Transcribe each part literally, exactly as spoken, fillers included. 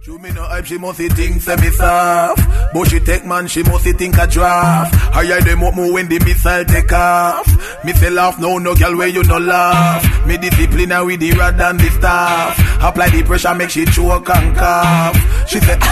True me no hype, she must think say me soft. But she take man, she must think a draft. Higher them up more when the missile take off. Me say laugh, no, no girl where you no laugh. Me discipline her with the rod and the staff. Apply the pressure, make she choke and cough. She say,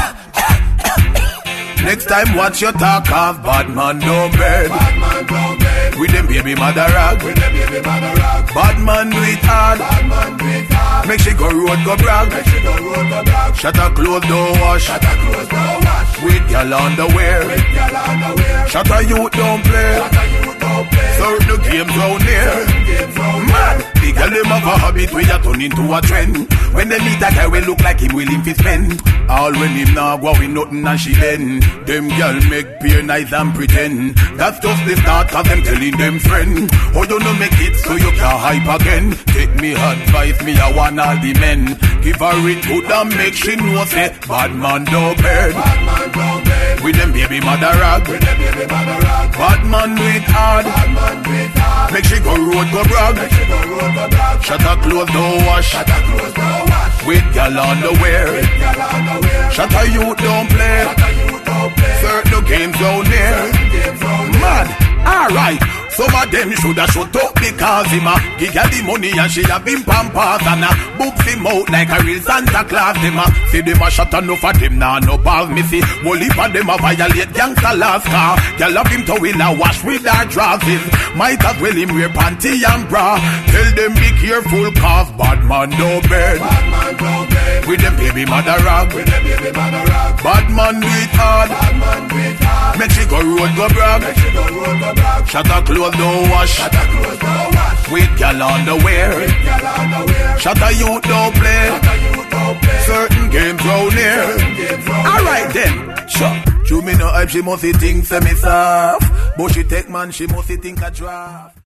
next time watch your talk off. Bad man no bed. Bad man no bed. With them baby mother rag. With them baby mother rag. Bad man do it hard. Bad man do it hard. Make she go road go brag. Make she go road go brag. Shut her clothes don't wash. Shut her clothes don't wash. With girl underwear. With girl underwear. Shut her youth don't play. Shut her youth don't play. Serve the games round here. Certain games round Mad. The girl them have a habit where you turn into a trend. When they meet a guy will look like him willing to spend. All when him now go with nothing and she bend. Them girl make peer nice and pretend. That's just the start cause them telling them friend. Oh you no make it so you can hype again. Take me advice, me I want all the men. Give her it good and make she know say bad man don't bed. Bad man don't bed. With them baby mother rag. With them baby mother rag. Bad man do it hard. Bad man do it hard. Make she go road go brag. Make she go road go brag. Shut her clothes don't wash. Shut her clothes don't wash. With girl underwear. With girl underwear. Shut her youth don't play. Shut her youth don't play. Certain games down there. Certain games round here. Mad. Alright. Some of them shoulda shut up because him a give her the money and she have him pampas and a books him out like a real Santa Claus. Them a see them a shut enough of them now no balls missy. Whole heap of them a violate gangsta laws car. Girl of him to will a wash with her dresses. Might as well him wear panty and bra. Tell them be careful cause bad man no bed. Bad man don't bed. With them baby mother rag. With them baby mother rag. Bad man do it hard. Bad man do it hard. Make she go road go brag. Make she go road go brag. Shut her clothes don't wash. Shut her clothes don't wash. With girl underwear. With girl underwear. Shut her youth don't play. Shut her youth don't play. Certain games round here. Certain games round here. Alright then. Sure. True me no hype, she must think say me soft. But she take man, she must think a draft.